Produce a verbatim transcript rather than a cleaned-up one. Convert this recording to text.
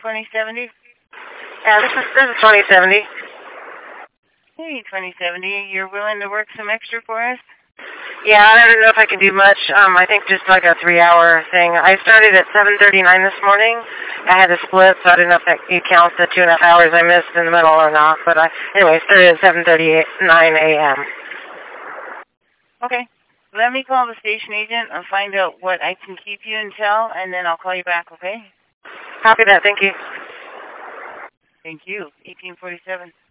twenty seventy? Yeah, this is, this is twenty seventy. Hey, twenty seventy, you're willing to work some extra for us? Yeah, I don't know if I can do much. Um, I think just like a three-hour thing. I started at seven thirty-nine this morning. I had to split, so I don't know if that you count the two and a half hours I missed in the middle or not. But I, anyway, started at seven thirty-nine a m Okay. Let me call the station agent and find out what I can keep you until, and then I'll call you back, okay? Copy that. Thank you. Thank you. eighteen forty-seven.